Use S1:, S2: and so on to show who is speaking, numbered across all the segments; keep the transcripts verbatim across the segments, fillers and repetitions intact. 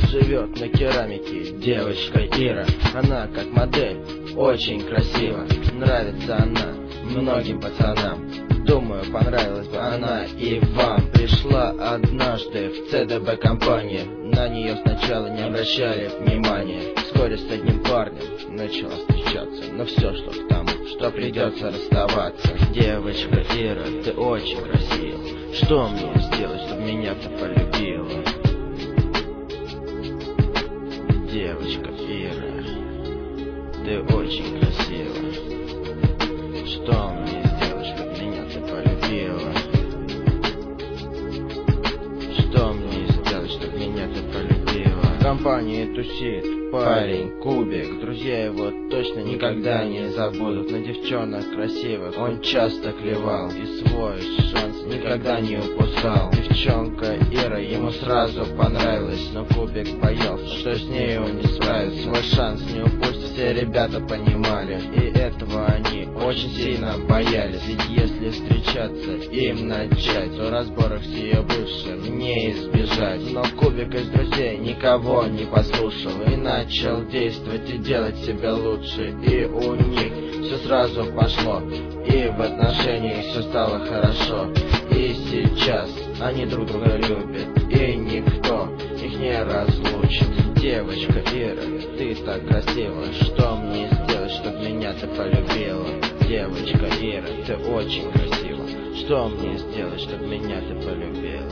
S1: живет на керамике девочка Ира. Она как модель, очень красива. Нравится она многим пацанам. Думаю, понравилась бы она и вам. Пришла однажды в ЦДБ компания. На нее сначала не обращали внимания. Вскоре с одним парнем начала встречаться. Но все шло к тому, что придется расставаться. Девочка Ира, ты очень красива. Что мне сделать, чтобы меня ты полюбила? Девочка Ира, ты очень красива. Что мне сделать, чтобы меня ты полюбила? Что мне сделать, чтобы меня ты полюбила? В компании тусит парень Кубик. Друзья его точно никогда не забудут. На девчонок красивых он часто клевал и свой шанс никогда не упускал. Девчонка Ира ему сразу понравилась, но Кубик боялся, что с ней он не справится. Свой шанс не упустит, все ребята понимали, и этого они очень сильно боялись. Ведь если встречаться им начать, то разборок с ее бывшим не избежать. Но Кубик из друзей никого не послушал и начал действовать и делать себя лучше. И у них все сразу пошло, и в отношениях все стало хорошо. И сейчас они друг друга любят, и никто их не разлучит. Девочка Ира, ты так красива. Что мне сделать, чтобы меня ты полюбила? Девочка Ира, ты очень красива. Что мне сделать, чтобы меня ты полюбила?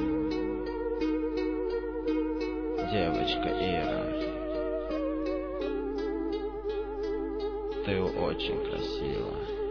S1: Девочка Ира, ты очень красива.